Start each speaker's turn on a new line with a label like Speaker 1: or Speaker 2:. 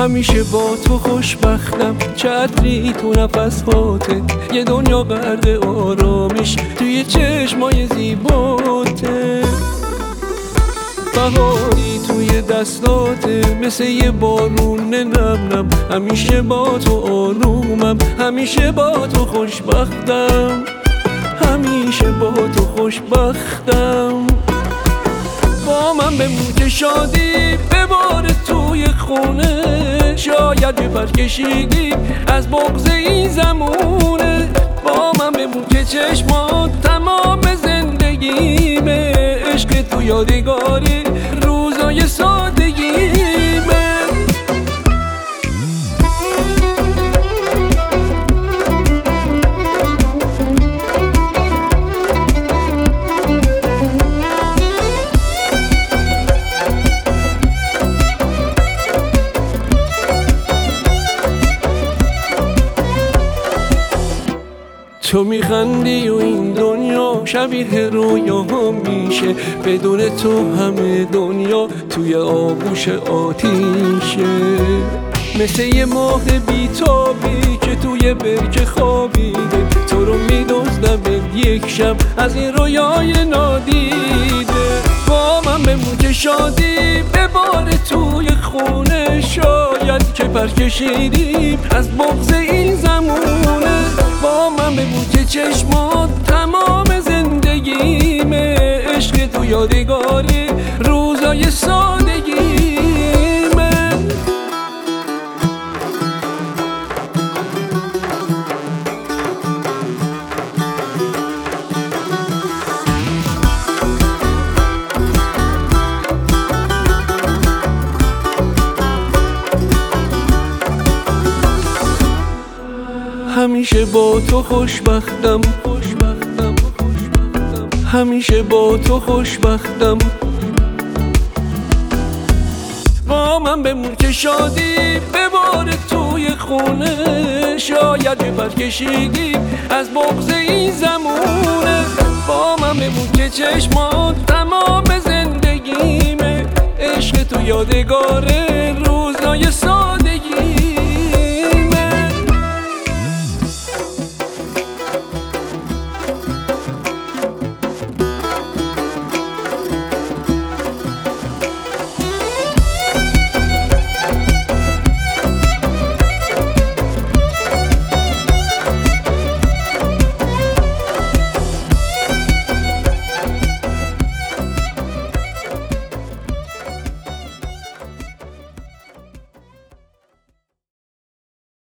Speaker 1: همیشه با تو خوشبختم، چتری تو نفس هاته، یه دنیا غرق آرامش توی چشمای زیباته. بهاری توی دستاته مثل یه بارون نم نم، همیشه با تو آرومم، همیشه با تو خوشبختم، همیشه با تو خوشبختم. با من بمون که شادی بباره توی خونه، شاید بپر کشیدی از بغض این زمونه. با من بمون که چشمات تمام زندگیمه، عشق تو یادگاری روزای سادگیمه. تو میخندی و این دنیا شبیه رویا میشه، بدون تو همه دنیا توی آغوش آتیشه. مثل یه ماه بیتابی که توی برکه خوابیده، تو رو میدزدم یک شب از این رویای نادیده. با من بمون که شادی بباره توی خونه، شاید که پر کشیدیم از بغض این زمونه. با من بمون که چشمات تمام زندگیمه، عشق تو یادگاری روزای سادگیمه. همیشه با تو خوشبختم، همیشه با تو خوشبختم. با من بمون که شادی بباره توی خونه، شاید بپر کشیدی از بغض این زمونه. با من بمون که چشمات تمام زندگیمه، عشق تو یادگار روزای ساده.